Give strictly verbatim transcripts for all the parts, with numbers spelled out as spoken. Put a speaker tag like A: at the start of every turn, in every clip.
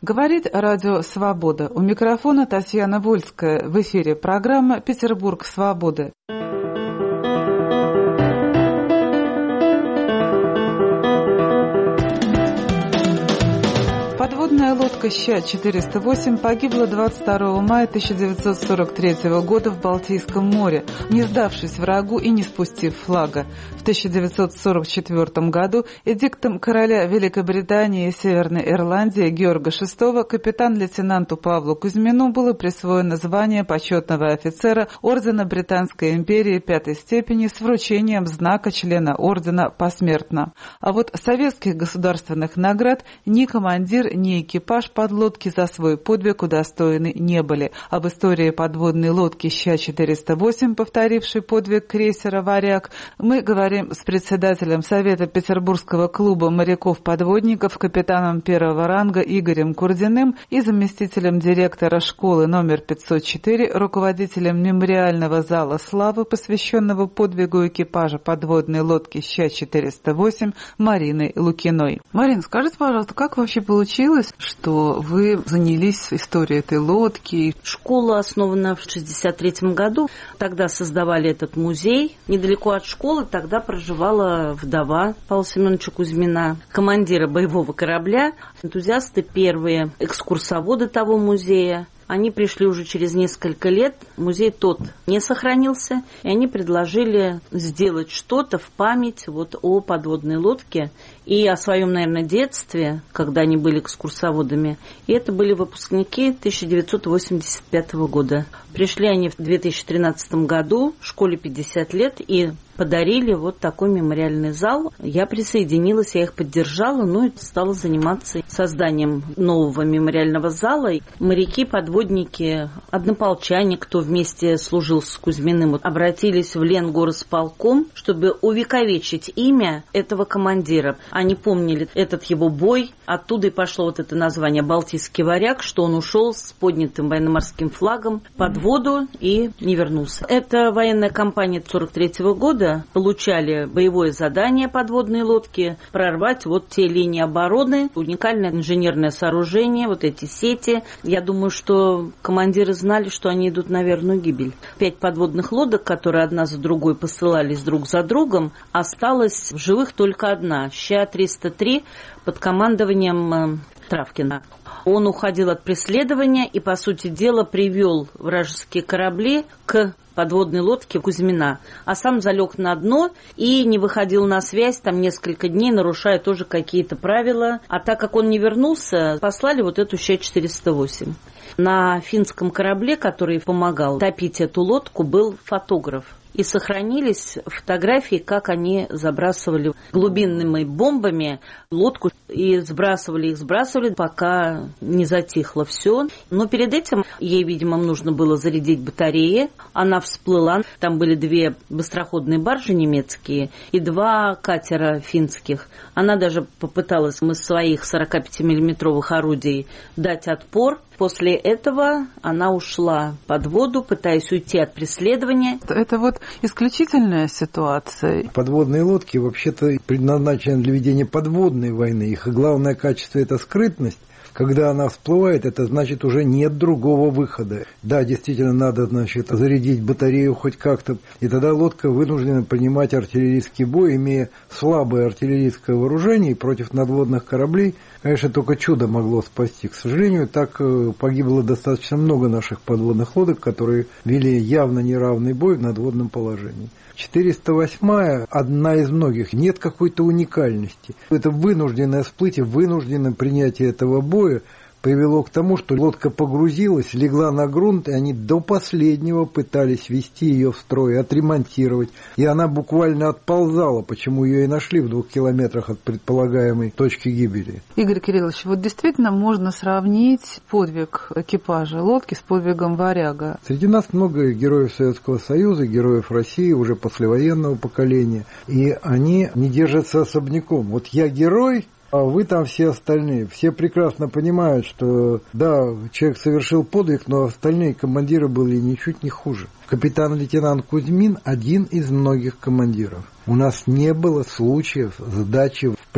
A: Говорит радио «Свобода». У микрофона Татьяна Вольская. В эфире программа «Петербург свободы». Подводная лодка Ща четыреста восемь погибла двадцать второго мая тысяча девятьсот сорок третьего года в Балтийском море, не сдавшись врагу и не спустив флага. В тысяча девятьсот сорок четвёртом году эдиктом короля Великобритании и Северной Ирландии Георга шестого капитан-лейтенанту Павлу Кузьмину было присвоено звание почетного офицера Ордена Британской империи пятой степени с вручением знака члена ордена посмертно. А вот советских государственных наград ни командир, ни экипаж подлодки за свой подвиг удостоены не были. Об истории подводной лодки Ща четыреста восемь, повторившей подвиг крейсера «Варяг», мы говорим с председателем Совета Петербургского клуба моряков-подводников, капитаном первого ранга Игорем Курдиным и заместителем директора школы номер пятьсот четыре, руководителем мемориального зала славы, посвященного подвигу экипажа подводной лодки Ща четыреста восемь, Мариной Лукиной. Марин, скажите, пожалуйста, как вообще получилось, что вы занялись историей этой лодки?
B: Школа основана в шестьдесят третьем году. Тогда создавали этот музей. Недалеко от школы тогда проживала вдова Павла Семеновича Кузьмина, командира боевого корабля, энтузиасты первые, экскурсоводы того музея. Они пришли уже через несколько лет, музей тот не сохранился, и они предложили сделать что-то в память вот о подводной лодке и о своем, наверное, детстве, когда они были экскурсоводами. И это были выпускники тысяча девятьсот восемьдесят пятого года. Пришли они в две тысячи тринадцатом году, школе пятьдесят лет, и подарили вот такой мемориальный зал. Я присоединилась, я их поддержала, ну и стала заниматься созданием нового мемориального зала. Моряки, подводники, однополчане, кто вместе служил с Кузьминым, обратились в Ленгорисполком, чтобы увековечить имя этого командира. Они помнили этот его бой, оттуда и пошло вот это название «Балтийский варяг», что он ушел с поднятым военно-морским флагом под воду и не вернулся. Это военная кампания сорок третьего года. Получали боевое задание подводной лодки прорвать вот те линии обороны, уникальное инженерное сооружение, вот эти сети. Я думаю, что командиры знали, что они идут на верную гибель. Пять подводных лодок, которые одна за другой посылались друг за другом, осталась в живых только одна, Ща триста три, под командованием Травкина. Он уходил от преследования и, по сути дела, привел вражеские корабли к подводной лодке Кузьмина, а сам залег на дно и не выходил на связь там несколько дней, нарушая тоже какие-то правила. А так как он не вернулся, послали вот эту Ща четыреста восемь. На финском корабле, который помогал топить эту лодку, был фотограф. И сохранились фотографии, как они забрасывали глубинными бомбами лодку. И сбрасывали их, сбрасывали, пока не затихло все. Но перед этим ей, видимо, нужно было зарядить батареи. Она всплыла. Там были две быстроходные баржи немецкие и два катера финских. Она даже попыталась из своих сорокапятимиллиметровых орудий дать отпор. После этого она ушла под воду, пытаясь уйти от преследования.
A: Это вот исключительная ситуация.
C: Подводные лодки вообще-то предназначены для ведения подводной войны. Их главное качество – это скрытность. Когда она всплывает, это значит, уже нет другого выхода. Да, действительно, надо, значит, зарядить батарею хоть как-то. И тогда лодка вынуждена принимать артиллерийский бой, имея слабое артиллерийское вооружение против надводных кораблей. Конечно, только чудо могло спасти. К сожалению, так погибло достаточно много наших подводных лодок, которые вели явно неравный бой в надводном положении. четыреста восьмая одна из многих. Нет какой-то уникальности. Это вынужденное всплытие, вынужденное принятие этого боя привело к тому, что лодка погрузилась, легла на грунт, и они до последнего пытались ввести ее в строй, отремонтировать. И она буквально отползала, почему ее и нашли в двух километрах от предполагаемой точки гибели.
A: Игорь Кириллович, вот действительно можно сравнить подвиг экипажа лодки с подвигом «Варяга».
C: Среди нас много героев Советского Союза, героев России, уже послевоенного поколения, и они не держатся особняком. Вот я герой, а вы там все остальные. Все прекрасно понимают, что да, человек совершил подвиг, но остальные командиры были ничуть не хуже. Капитан-лейтенант Кузьмин один из многих командиров. У нас не было случаев сдачи в плен.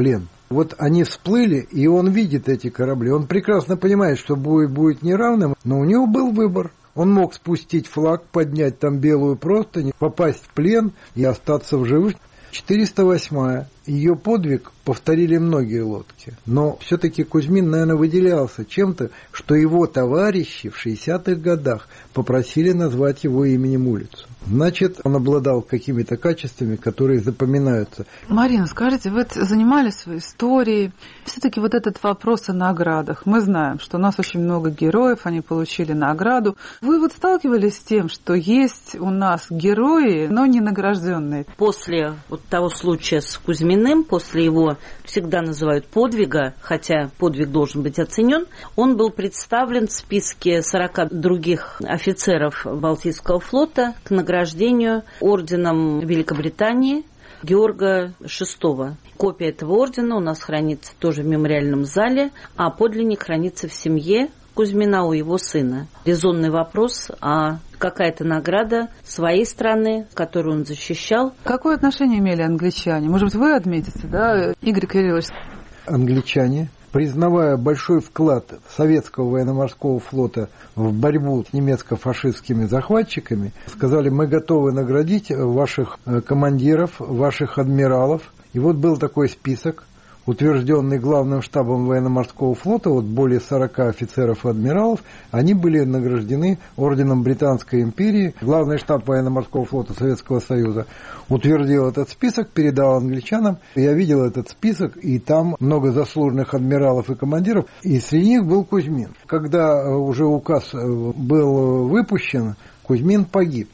C: Вот они всплыли, и он видит эти корабли. Он прекрасно понимает, что бой будет неравным, но у него был выбор. Он мог спустить флаг, поднять там белую простынь, попасть в плен и остаться в живых. четыреста восьмая. Ее подвиг повторили многие лодки. Но все-таки Кузьмин, наверное, выделялся чем-то, что его товарищи в шестидесятых годах попросили назвать его именем улицу. Значит, он обладал какими-то качествами, которые запоминаются.
A: Марина, скажите, вы занимались своей историей. Все-таки вот этот вопрос о наградах. Мы знаем, что у нас очень много героев, они получили награду. Вы вот сталкивались с тем, что есть у нас герои, но не награжденные?
B: После вот того случая с Кузьминым, после его всегда называют подвига, хотя подвиг должен быть оценен, он был представлен в списке сорока других офицеров Балтийского флота к награждению орденом Великобритании Георга шестого. Копия этого ордена у нас хранится тоже в мемориальном зале, а подлинник хранится в семье Кузьмина у его сына. Резонный вопрос, а какая-то награда своей страны, которую он защищал.
A: Какое отношение имели англичане? Может быть, вы отметите, да, Игорь Кириллович?
C: Англичане, признавая большой вклад советского военно-морского флота в борьбу с немецко-фашистскими захватчиками, сказали: мы готовы наградить ваших командиров, ваших адмиралов. И вот был такой список, утвержденный главным штабом военно-морского флота, вот более сорока офицеров и адмиралов, они были награждены орденом Британской империи. Главный штаб военно-морского флота Советского Союза утвердил этот список, передал англичанам. Я видел этот список, и там много заслуженных адмиралов и командиров, и среди них был Кузьмин. Когда уже указ был выпущен, Кузьмин погиб.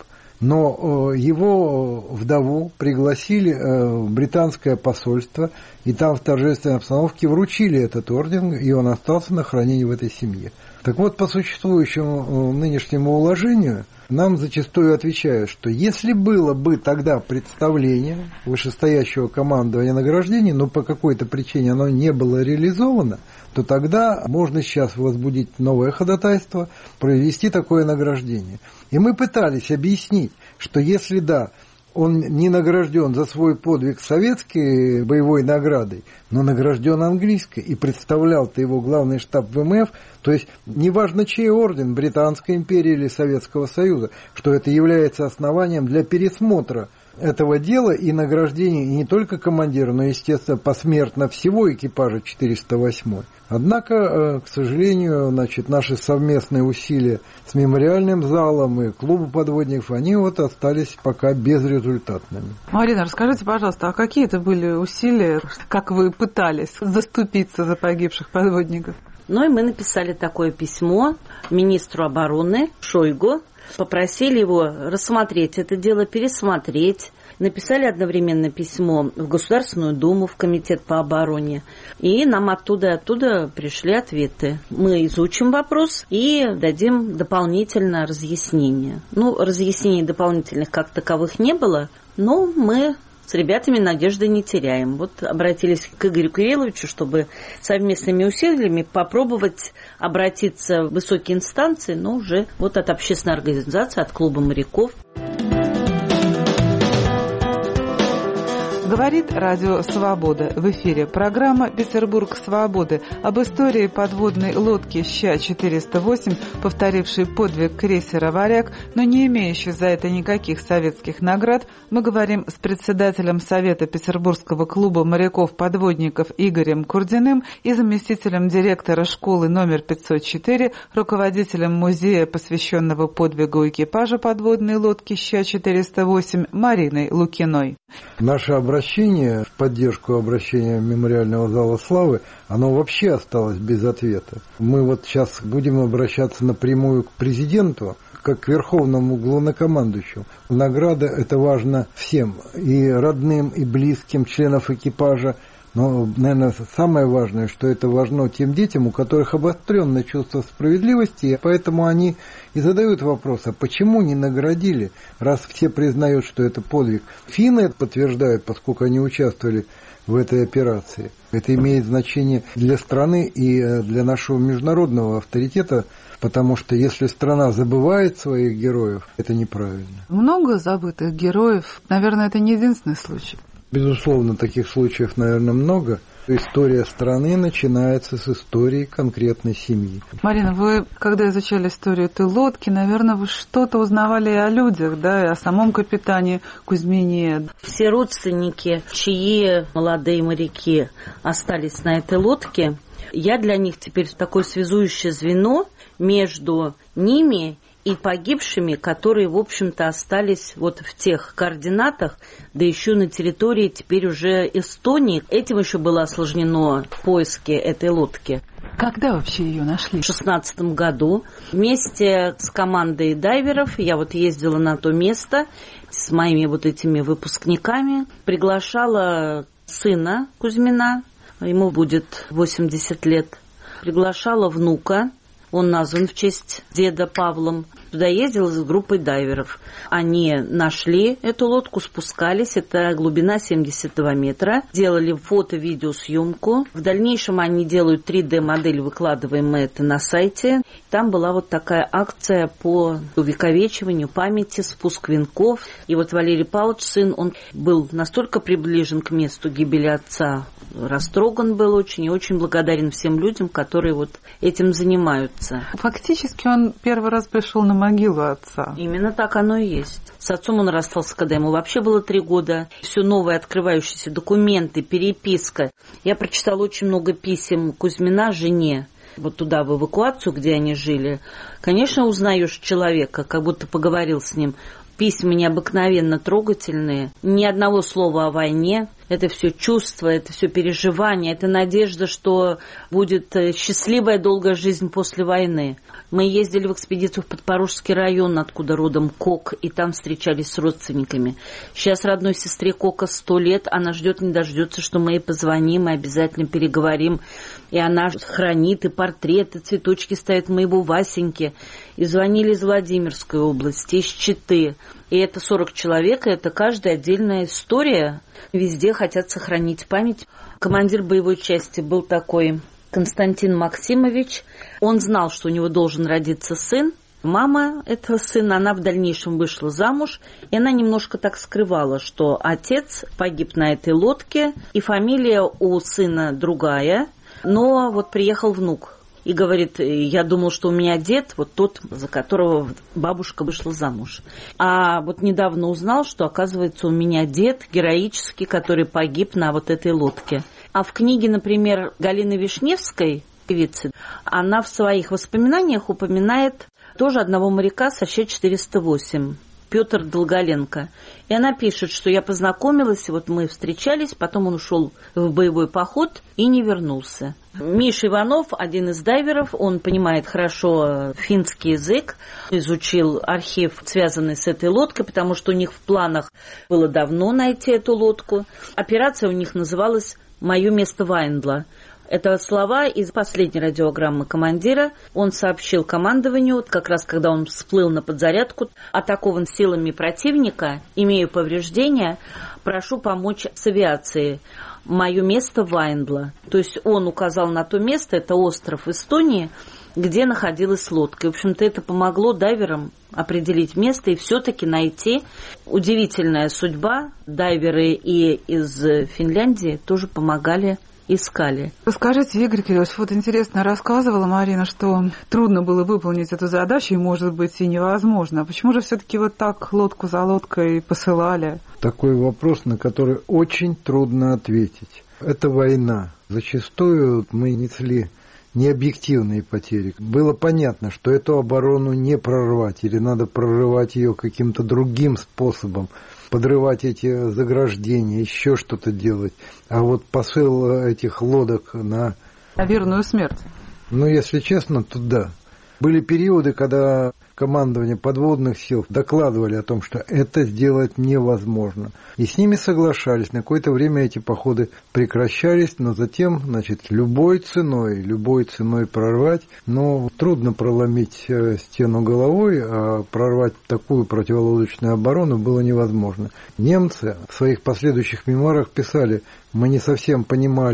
C: Но его вдову пригласили в британское посольство, и там в торжественной обстановке вручили этот орден, и он остался на хранении в этой семье. Так вот, по существующему нынешнему уложению, нам зачастую отвечают, что если было бы тогда представление вышестоящего командования награждений, но по какой-то причине оно не было реализовано, то тогда можно сейчас возбудить новое ходатайство, провести такое награждение. И мы пытались объяснить, что если да, он не награжден за свой подвиг советской боевой наградой, но награжден английской, и представлял-то его главный штаб ВМФ, то есть неважно чей орден, Британской империи или Советского Союза, что это является основанием для пересмотра этого дела и награждения и не только командира, но, естественно, посмертно всего экипажа четыреста восьмой. Однако, к сожалению, значит, наши совместные усилия с мемориальным залом и клубом подводников, они вот остались пока безрезультатными.
A: Марина, расскажите, пожалуйста, а какие это были усилия, как вы пытались заступиться за погибших подводников?
B: Ну и мы написали такое письмо министру обороны Шойгу, попросили его рассмотреть это дело, пересмотреть. Написали одновременно письмо в Государственную Думу, в Комитет по обороне. И нам оттуда и оттуда пришли ответы. Мы изучим вопрос и дадим дополнительное разъяснение. Ну, разъяснений дополнительных как таковых не было, но мы с ребятами надежды не теряем. Вот обратились к Игорю Кирилловичу, чтобы совместными усилиями попробовать обратиться в высокие инстанции, но уже вот от общественной организации, от клуба моряков.
A: Говорит Радио Свобода. В эфире программа «Петербург свободы» об истории подводной лодки Ща четыреста восемь, повторившей подвиг крейсера «Варяг», но не имеющей за это никаких советских наград. Мы говорим с председателем Совета Петербургского клуба моряков-подводников Игорем Курдиным и заместителем директора школы номер пятьсот четыре, руководителем музея, посвященного подвигу экипажа подводной лодки Ща четыреста восемь, Мариной Лукиной.
C: Наше обращение в поддержку обращения мемориального зала славы, оно вообще осталось без ответа. Мы вот сейчас будем обращаться напрямую к президенту, как к верховному главнокомандующему. Награда – это важно всем, и родным, и близким членов экипажа. Но, наверное, самое важное, что это важно тем детям, у которых обостренное чувство справедливости, и поэтому они и задают вопрос, а почему не наградили, раз все признают, что это подвиг. Финны это подтверждают, поскольку они участвовали в этой операции. Это имеет значение для страны и для нашего международного авторитета, потому что если страна забывает своих героев, это неправильно.
A: Много забытых героев, наверное, это не единственный случай.
C: Безусловно, таких случаев, наверное, много. История страны начинается с истории конкретной семьи.
A: Марина, вы, когда изучали историю этой лодки, наверное, вы что-то узнавали и о людях, да, и о самом капитане Кузьмине.
B: Все родственники, чьи молодые моряки остались на этой лодке, я для них теперь такое связующее звено между ними и погибшими, которые, в общем-то, остались вот в тех координатах, да еще на территории теперь уже Эстонии. Этим еще было осложнено поиски этой лодки.
A: Когда вообще ее нашли?
B: В шестнадцатом году вместе с командой дайверов я вот ездила на то место с моими вот этими выпускниками, приглашала сына Кузьмина, ему будет восемьдесят лет, приглашала внука, он назван в честь деда Павлом. Туда ездила с группой дайверов. Они нашли эту лодку, спускались. Это глубина семьдесят два метра. Делали фото-видеосъемку. В дальнейшем они делают три дэ-модель, выкладываем мы это на сайте. Там была вот такая акция по увековечиванию памяти, спуск венков. И вот Валерий Павлович, сын, он был настолько приближен к месту гибели отца, растроган был очень и очень благодарен всем людям, которые вот этим занимаются.
A: Фактически он первый раз пришел на могилу отца.
B: Именно так оно и есть. С отцом он расстался, когда ему вообще было три года. Все новые открывающиеся документы, переписка. Я прочитала очень много писем Кузьмина жене. Вот туда, в эвакуацию, где они жили. Конечно, узнаешь человека, как будто поговорил с ним. Письма необыкновенно трогательные. Ни одного слова о войне. Это все чувства, это все переживания, это надежда, что будет счастливая долгая жизнь после войны. Мы ездили в экспедицию в Подпорожский район, откуда родом Кок, и там встречались с родственниками. Сейчас родной сестре Кока сто лет, она ждет, не дождется, что мы ей позвоним и обязательно переговорим. И она хранит и портреты, цветочки ставит моего Васеньки. И звонили из Владимирской области, из Читы. И это сорок человек, и это каждая отдельная история. Везде хотят сохранить память. Командир боевой части был такой Константин Максимович. Он знал, что у него должен родиться сын. Мама этого сына, она в дальнейшем вышла замуж. И она немножко так скрывала, что отец погиб на этой лодке. И фамилия у сына другая. Но вот приехал внук. И говорит, я думал, что у меня дед, вот тот, за которого бабушка вышла замуж. А вот недавно узнал, что, оказывается, у меня дед героический, который погиб на вот этой лодке. А в книге, например, Галины Вишневской, певицы, она в своих воспоминаниях упоминает тоже одного моряка со Щ четыреста восемь. Петр Долголенко. И она пишет, что я познакомилась, вот мы встречались, потом он ушел в боевой поход и не вернулся. Миша Иванов, один из дайверов, он понимает хорошо финский язык, изучил архив, связанный с этой лодкой, потому что у них в планах было давно найти эту лодку. Операция у них называлась «Мое место Вайндла». Это слова из последней радиограммы командира. Он сообщил командованию, как раз когда он всплыл на подзарядку, атакован силами противника, имею повреждения, прошу помочь с авиацией. Мое место Вайндла. То есть он указал на то место, это остров Эстонии, где находилась лодка. И, в общем-то, это помогло дайверам определить место и все-таки найти. Удивительная судьба. Дайверы и из Финляндии тоже помогали, искали.
A: Скажите, Игорь Кириллович, вот интересно рассказывала Марина, что трудно было выполнить эту задачу, и, может быть, и невозможно. А почему же все-таки вот так лодку за лодкой посылали?
C: Такой вопрос, на который очень трудно ответить. Это война. Зачастую мы несли необъективные потери. Было понятно, что эту оборону не прорвать, или надо прорывать ее каким-то другим способом, подрывать эти заграждения, еще что-то делать. А вот посыл этих лодок на...
A: На верную смерть.
C: Ну, если честно, то да. Были периоды, когда командование подводных сил докладывали о том, что это сделать невозможно. И с ними соглашались. На какое-то время эти походы прекращались, но затем, значит, любой ценой, любой ценой прорвать. Но трудно проломить стену головой, а прорвать такую противолодочную оборону было невозможно. Немцы в своих последующих мемуарах писали: мы не совсем понимали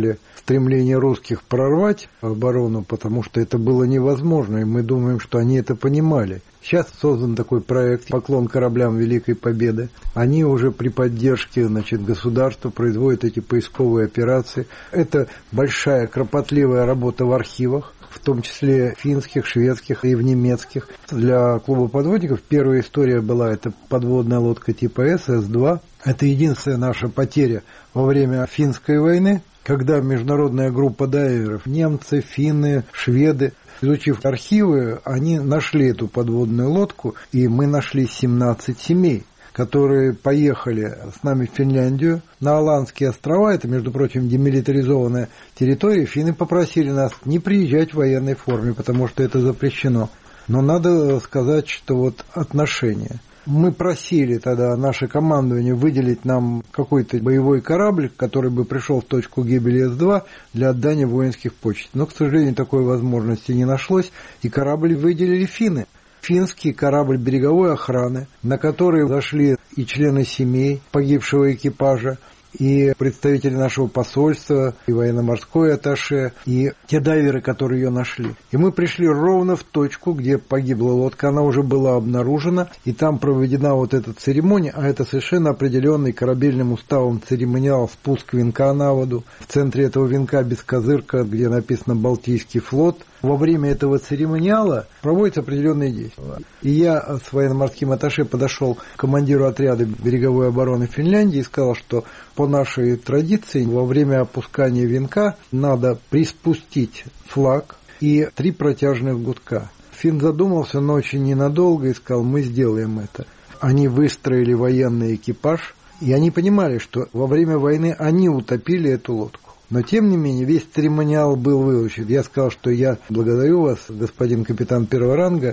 C: стремление русских прорвать оборону, потому что это было невозможно, и мы думаем, что они это понимали. Сейчас создан такой проект «Поклон кораблям Великой Победы». Они уже при поддержке, значит, государства производят эти поисковые операции. Это большая, кропотливая работа в архивах, в том числе финских, шведских и в немецких. Для клуба подводников первая история была, это подводная лодка типа С, С два. Это единственная наша потеря во время финской войны, когда международная группа дайверов, немцы, финны, шведы, изучив архивы, они нашли эту подводную лодку, и мы нашли семнадцать семей, которые поехали с нами в Финляндию на Аландские острова. Это, между прочим, демилитаризованная территория. Финны попросили нас не приезжать в военной форме, потому что это запрещено. Но надо сказать, что вот отношения. Мы просили тогда наше командование выделить нам какой-то боевой корабль, который бы пришел в точку гибели С два для отдания воинских почестей. Но, к сожалению, такой возможности не нашлось, и корабль выделили финны. Финский корабль береговой охраны, на который зашли и члены семей погибшего экипажа, и представители нашего посольства, и военно-морской атташе, и те дайверы, которые ее нашли. И мы пришли ровно в точку, где погибла лодка, она уже была обнаружена, и там проведена вот эта церемония, а это совершенно определенный корабельным уставом церемониал спуск венка на воду. В центре этого венка бескозырка, где написано «Балтийский флот». Во время этого церемониала проводятся определенные действия. И я с военно-морским атташе подошел к командиру отряда береговой обороны Финляндии и сказал, что по нашей традиции во время опускания венка надо приспустить флаг и три протяжных гудка. Финн задумался, но очень ненадолго, и сказал: мы сделаем это. Они выстроили военный экипаж, и они понимали, что во время войны они утопили эту лодку. Но, тем не менее, весь церемониал был выучен. Я сказал, что я благодарю вас, господин капитан первого ранга.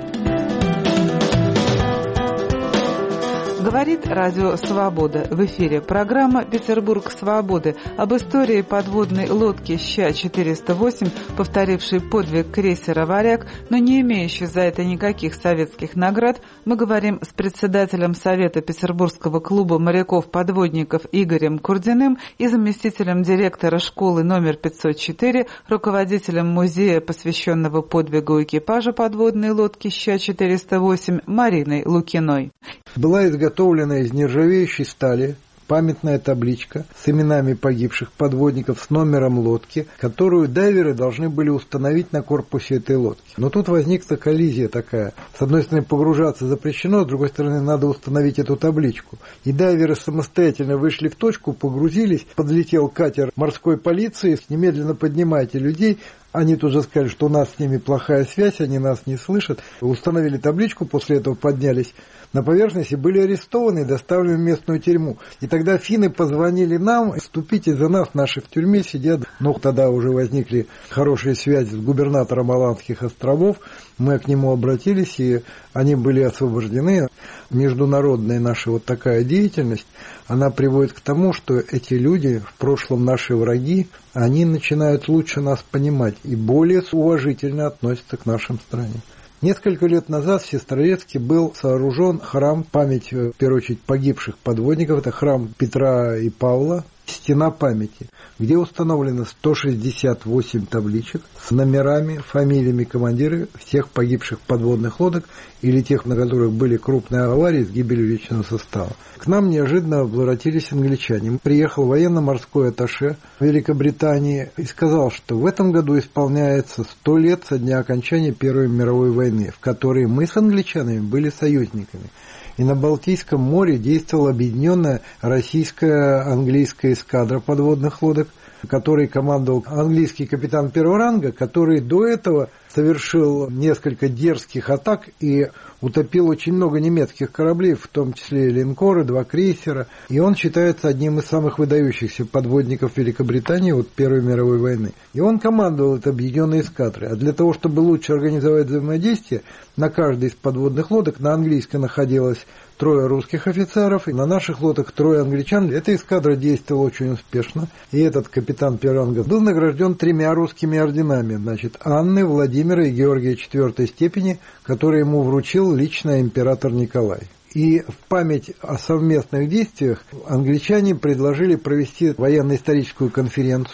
A: Говорит радио «Свобода». В эфире программа «Петербург свободы» об истории подводной лодки Ща четыреста восемь, повторившей подвиг крейсера «Варяг», но не имеющей за это никаких советских наград. Мы говорим с председателем Совета Петербургского клуба моряков-подводников Игорем Курдиным и заместителем директора школы номер пятьсот четыре, руководителем музея, посвященного подвигу экипажа подводной лодки Ща четыреста восемь, Мариной Лукиной.
C: Была изготовлена из нержавеющей стали памятная табличка с именами погибших подводников, с номером лодки, которую дайверы должны были установить на корпусе этой лодки. Но тут возникла коллизия такая. С одной стороны, погружаться запрещено, с другой стороны, надо установить эту табличку. И дайверы самостоятельно вышли в точку, погрузились, подлетел катер морской полиции, немедленно поднимайте людей. Они тут же сказали, что у нас с ними плохая связь, они нас не слышат. Установили табличку, после этого поднялись на поверхность и были арестованы и доставлены в местную тюрьму. И тогда финны позвонили нам: вступите за нас, наши в тюрьме сидят. Но тогда уже возникли хорошие связи с губернатором Аландских островов. Мы к нему обратились, и они были освобождены. Международная наша вот такая деятельность, она приводит к тому, что эти люди, в прошлом наши враги, они начинают лучше нас понимать и более уважительно относятся к нашим странам. Несколько лет назад в Сестрорецке был сооружен храм памяти, в первую очередь, погибших подводников. Это храм Петра и Павла, стена памяти, где установлено сто шестьдесят восемь табличек с номерами, фамилиями командиров всех погибших подводных лодок или тех, на которых были крупные аварии с гибелью личного состава. К нам неожиданно возвратились англичане. Приехал военно-морской атташе Великобритании и сказал, что в этом году исполняется сто лет со дня окончания Первой мировой войны, в которой мы с англичанами были союзниками. И на Балтийском море действовала объединенная российская английская эскадра подводных лодок, которой командовал английский капитан первого ранга, который до этого совершил несколько дерзких атак и утопил очень много немецких кораблей, в том числе линкоры, два крейсера. И он считается одним из самых выдающихся подводников Великобритании от Первой мировой войны. И он командовал этой объединенной эскадрой. А для того, чтобы лучше организовать взаимодействие, на каждой из подводных лодок на английской находилось трое русских офицеров, и на наших лодках трое англичан. Эта эскадра действовала очень успешно. И этот капитан первого ранга был награжден тремя русскими орденами. Значит, Анны, Владимира и Георгия четвертой степени, которые ему вручил лично император Николай. И в память о совместных действиях англичане предложили провести военно-историческую конференцию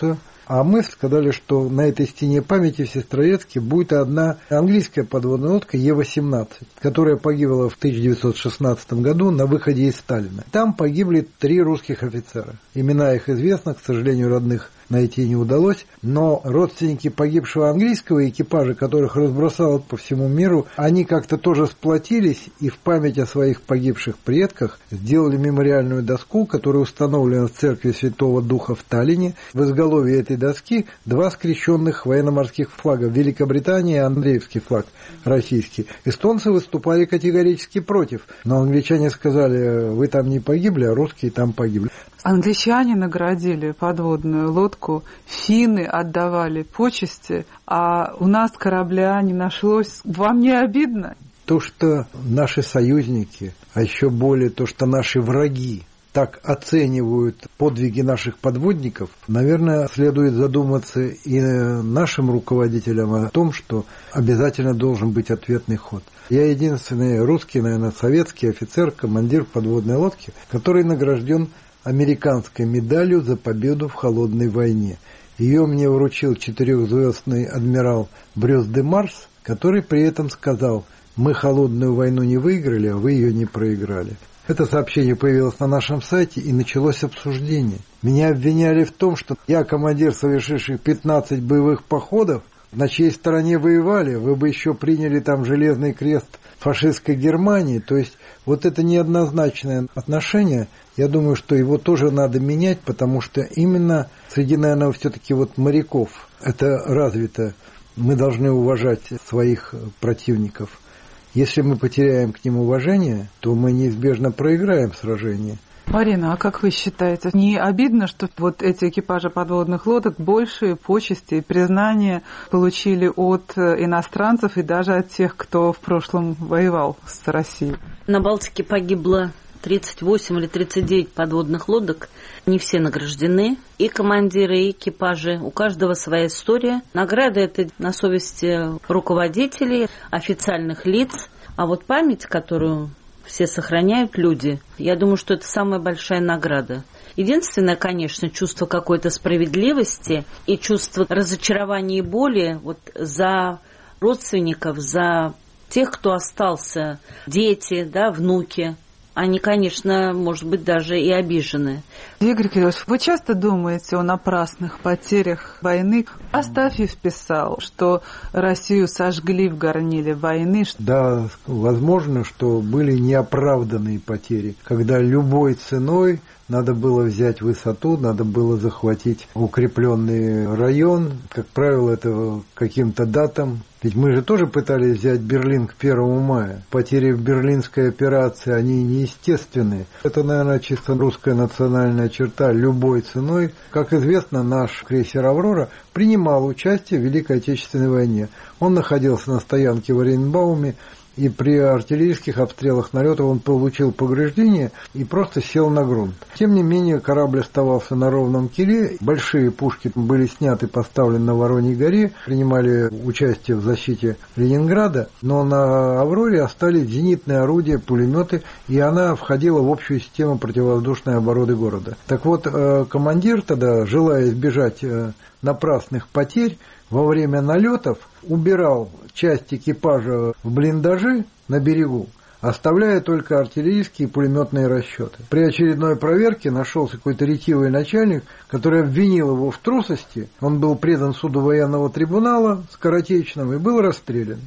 C: А мы сказали, что на этой стене памяти в Сестрорецке будет одна английская подводная лодка Е восемнадцать, которая погибла в тысяча девятьсот шестнадцатом году на выходе из Сталина. Там погибли три русских офицера. Имена их известны, к сожалению, родных найти не удалось, но родственники погибшего английского экипажа, которых разбросало по всему миру, они как-то тоже сплотились и в память о своих погибших предках сделали мемориальную доску, которая установлена в церкви Святого Духа в Таллине. В изголовье этой доски два скрещенных военно-морских флага. Великобритания и Андреевский флаг российский. Эстонцы выступали категорически против, но англичане сказали: вы там не погибли, а русские там погибли.
A: Англичане наградили подводную лодку, финны отдавали почести, а у нас корабля не нашлось. Вам не обидно?
C: То, что наши союзники, а еще более то, что наши враги так оценивают подвиги наших подводников, наверное, следует задуматься и нашим руководителям о том, что обязательно должен быть ответный ход. Я единственный русский, наверное, советский офицер, командир подводной лодки, который награжден американской медалью за победу в холодной войне. Ее мне вручил четырехзвездный адмирал Брюс де Марс, который при этом сказал: мы холодную войну не выиграли, а вы ее не проиграли. Это сообщение появилось на нашем сайте, и началось обсуждение. Меня обвиняли в том, что я командир, совершивший пятнадцать боевых походов, на чьей стороне воевали, вы бы еще приняли там железный крест фашистской Германии. То есть вот это неоднозначное отношение, я думаю, что его тоже надо менять, потому что именно среди, наверное, все-таки вот моряков это развито. Мы должны уважать своих противников. Если мы потеряем к ним уважение, то мы неизбежно проиграем сражение.
A: Марина, а как вы считаете, не обидно, что вот эти экипажи подводных лодок большие почести и признания получили от иностранцев и даже от тех, кто в прошлом воевал с Россией?
B: На Балтике погибло тридцать восемь или тридцать девять подводных лодок. Не все награждены. И командиры, и экипажи. У каждого своя история. Награда – это на совести руководителей, официальных лиц. А вот память, которую все сохраняют люди, я думаю, что это самая большая награда. Единственное, конечно, чувство какой-то справедливости и чувство разочарования и боли вот за родственников, за тех, кто остался, дети, да, внуки. Они, конечно, может быть, даже и обижены.
A: Игорь Кириллович, вы часто думаете о напрасных потерях войны? Астафьев писал, что Россию сожгли в горниле войны.
C: Да, возможно, что были неоправданные потери, когда любой ценой надо было взять высоту, надо было захватить укрепленный район. Как правило, это каким-то датам. Ведь мы же тоже пытались взять Берлин к первому мая. Потери в Берлинской операции, они неестественные. Это, наверное, чисто русская национальная черта. Любой ценой. Как известно, наш крейсер «Аврора» принимал участие в Великой Отечественной войне. Он находился на стоянке в Оренбауме. И при артиллерийских обстрелах налетов он получил повреждения и просто сел на грунт. Тем не менее, корабль оставался на ровном киле. Большие пушки были сняты, поставлены на Вороньей горе, принимали участие в защите Ленинграда. Но на «Авроре» остались зенитные орудия, пулеметы, и она входила в общую систему противовоздушной обороны города. Так вот, командир тогда, желая избежать напрасных потерь, во время налетов убирал часть экипажа в блиндажи на берегу, оставляя только артиллерийские и пулеметные расчеты. При очередной проверке нашелся какой-то ретивый начальник, который обвинил его в трусости. Он был предан суду военного трибунала скоротечного и был расстрелян.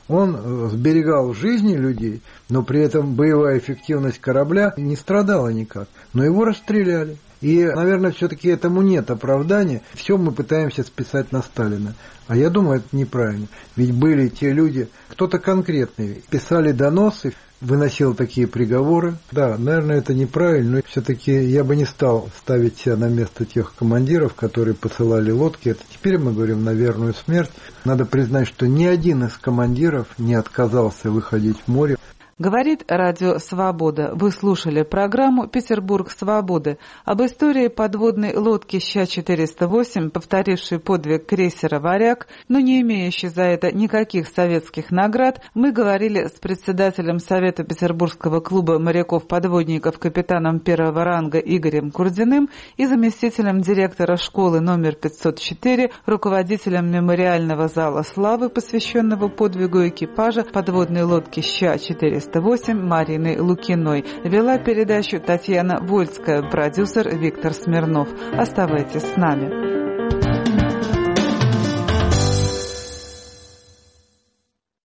C: Он сберегал жизни людей, но при этом боевая эффективность корабля не страдала никак. Но его расстреляли. И, наверное, все-таки этому нет оправдания. Все мы пытаемся списать на Сталина. А я думаю, это неправильно. Ведь были те люди, кто-то конкретный, писали доносы, выносил такие приговоры. Да, наверное, это неправильно, но все-таки я бы не стал ставить себя на место тех командиров, которые посылали лодки. Это теперь мы говорим на верную смерть. Надо признать, что ни один из командиров не отказался выходить в море.
A: Говорит Радио Свобода. Вы слушали программу «Петербург свободы». Об истории подводной лодки Ща четыреста восемь, повторившей подвиг крейсера «Варяг», но не имеющей за это никаких советских наград, мы говорили с председателем Совета Петербургского клуба моряков-подводников капитаном первого ранга Игорем Курдиным и заместителем директора школы номер пятьсот четыре, руководителем мемориального зала славы, посвященного подвигу экипажа подводной лодки Ща четыреста восемь Мариной Лукиной. Вела передачу Татьяна Вольская, продюсер Виктор Смирнов. Оставайтесь с нами.